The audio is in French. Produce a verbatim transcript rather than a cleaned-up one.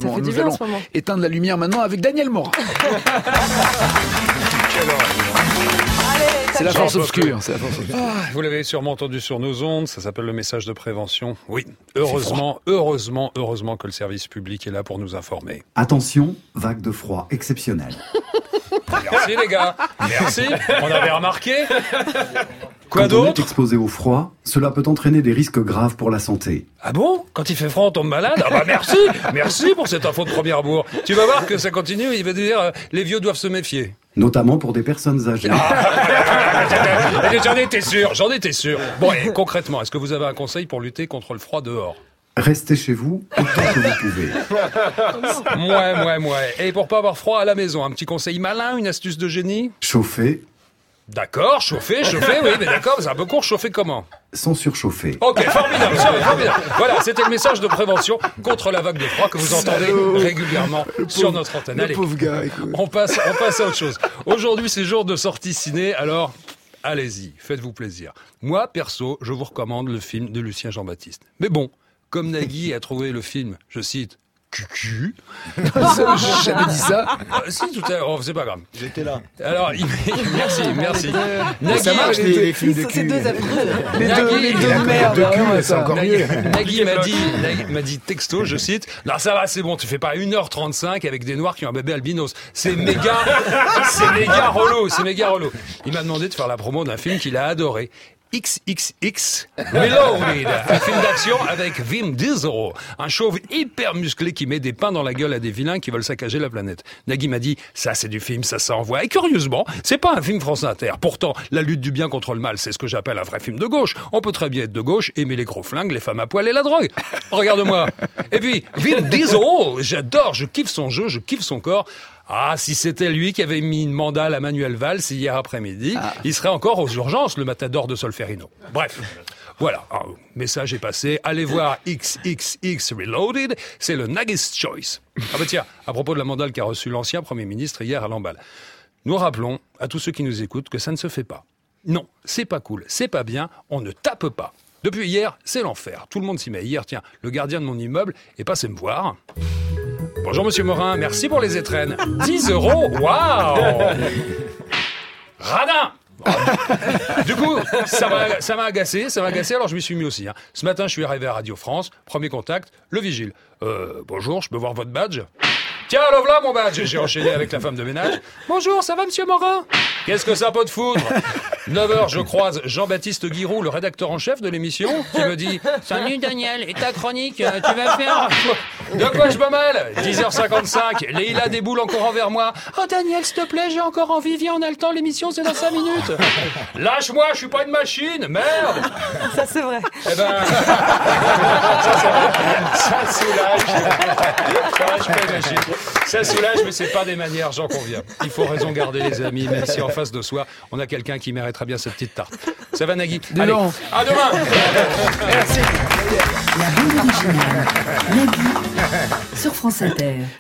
allons, nous allons éteindre la lumière maintenant avec Daniel Morin. C'est la force obscure. C'est la force obscure. Ah, vous l'avez sûrement entendu sur nos ondes, ça s'appelle le message de prévention. Oui, heureusement, heureusement, heureusement que le service public est là pour nous informer. Attention, vague de froid exceptionnelle. Merci les gars, merci, on avait remarqué. Quoi Quand d'autre ? on est exposé au froid, cela peut entraîner des risques graves pour la santé. Ah bon ? Quand il fait froid, on tombe malade ? Ah bah merci, merci pour cette info de premier abord. Tu vas voir que ça continue, il va dire euh, les vieux doivent se méfier. Notamment pour des personnes âgées. Ah, j'en étais sûr, j'en étais sûr. Bon, et concrètement, est-ce que vous avez un conseil pour lutter contre le froid dehors ? Restez chez vous autant que vous pouvez. Mouais, mouais, mouais. Et pour pas avoir froid à la maison, un petit conseil malin, une astuce de génie ? Chauffer D'accord, chauffer, chauffer, oui, mais d'accord, c'est un peu court, chauffer comment ? sans surchauffer. Ok, formidable, formidable. Voilà, c'était le message de prévention contre la vague de froid que vous entendez régulièrement sur notre antenne. Allez, pauvre gars, écoute. on passe, on passe à autre chose. Aujourd'hui, c'est jour de sortie ciné, alors allez-y, faites-vous plaisir. Moi, perso, je vous recommande le film de Lucien Jean-Baptiste. Mais bon, comme Nagui a trouvé le film, je cite, cucu. J'ai jamais dit ça. Euh, si, tout à l'heure, oh, c'est pas grave. J'étais là. Alors, il... merci, merci. Nagui, Ça marche, les, les films de C'est cul. deux abrutis. Les Nagui, deux, les il deux a merdes. de cul, ah ouais, c'est ça. encore Nagui, mieux. Nagui m'a dit, Nagui m'a dit texto, je cite, non ça va, c'est bon, tu fais pas une heure trente-cinq avec des noirs qui ont un bébé albinos. C'est méga, c'est méga relou, c'est méga relou. Il m'a demandé de faire la promo d'un film qu'il a adoré. X X X Reloaded, un film d'action avec Vin Diesel, un chauve hyper musclé qui met des pains dans la gueule à des vilains qui veulent saccager la planète. Nagui m'a dit, ça c'est du film, ça s'envoie. Et curieusement, c'est pas un film France Inter. Pourtant, la lutte du bien contre le mal, c'est ce que j'appelle un vrai film de gauche. On peut très bien être de gauche, aimer les gros flingues, les femmes à poil et la drogue. Regarde-moi. Et puis, Vin Diesel, j'adore, je kiffe son jeu, je kiffe son corps. Ah, si c'était lui qui avait mis une mandale à Manuel Valls hier après-midi, ah. il serait encore aux urgences, le matador de Solferino. Bref, voilà, un message est passé. Allez voir X X X Reloaded, c'est le Nagi's Choice. Ah bah tiens, à propos de la mandale qu'a reçue l'ancien Premier ministre hier à Lamballe. Nous rappelons à tous ceux qui nous écoutent que ça ne se fait pas. Non, c'est pas cool, c'est pas bien, on ne tape pas. Depuis hier, c'est l'enfer. Tout le monde s'y met. Hier, tiens, le gardien de mon immeuble est passé me voir. Bonjour Monsieur Morin, merci pour les étrennes. dix euros, waouh. Radin. Du coup, ça m'a, ça m'a agacé, ça m'a agacé, alors je m'y suis mis aussi. Hein. Ce matin, je suis arrivé à Radio France, premier contact, le vigile. Euh, bonjour, je peux voir votre badge ? Tiens, alors voilà mon badge. J'ai enchaîné avec la femme de ménage. Bonjour, ça va Monsieur Morin ? Qu'est-ce que ça peut te foutre ? neuf heures, je croise Jean-Baptiste Guiroux, le rédacteur en chef de l'émission, qui me dit « Salut Daniel, et ta chronique, tu vas faire... » De quoi je me mêle ? dix heures cinquante-cinq, Leïla déboule encore envers moi. « Oh Daniel, s'il te plaît, j'ai encore envie, viens, on a le temps, l'émission c'est dans cinq minutes. »« Lâche-moi, je suis pas une machine, merde !» Ça c'est vrai. Eh ben... ça, c'est vrai. Ça soulage. Ça, je suis pas une machine. Ça soulage, mais c'est pas des manières, j'en conviens. Il faut raison garder les amis, même si en face de soi, on a quelqu'un qui mériterait bien cette petite tarte. Ça va Nagui ? Allez, à demain. Merci. La bande originale, Nagui, sur France Inter.